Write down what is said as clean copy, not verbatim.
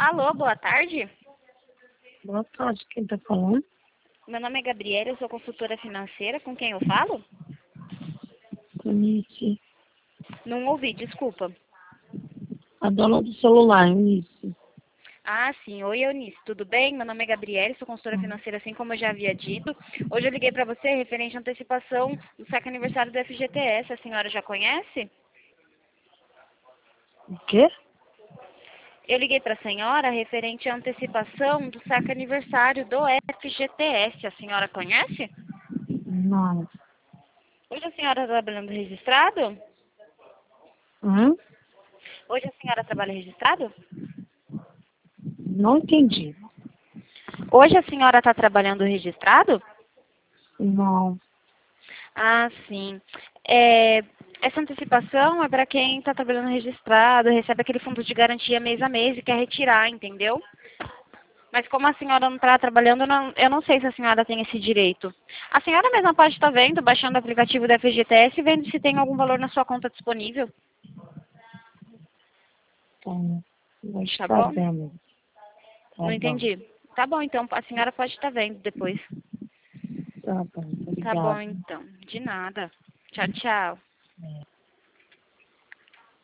Alô, boa tarde. Boa tarde, quem tá falando? Meu nome é Gabriela, eu sou consultora financeira. Com quem eu falo? Eunice. Não ouvi, desculpa. A dona do celular, Eunice. Ah, sim. Oi, Eunice, tudo bem? Meu nome é Gabriela, sou consultora financeira, assim como eu já havia dito. Hoje eu liguei para você referente à antecipação do saque aniversário do FGTS. A senhora já conhece? O quê? Eu liguei para a senhora referente à antecipação do saque aniversário do FGTS. A senhora conhece? Não. Hoje a senhora está trabalhando registrado? Hum? Hoje a senhora trabalha registrado? Não entendi. Hoje a senhora está trabalhando registrado? Não. Ah, sim. Essa antecipação é para quem está trabalhando registrado, recebe aquele fundo de garantia mês a mês e quer retirar, entendeu? Mas como a senhora não está trabalhando, eu não sei se a senhora tem esse direito. A senhora mesma pode estar vendo, baixando o aplicativo da FGTS e vendo se tem algum valor na sua conta disponível, Então, vou tá estar bom? vendo. Tá Não bom. entendi. Tá bom, então a senhora pode estar vendo depois. Tá bom. Tá bom, Obrigado. então. De nada. Tchau, tchau. É.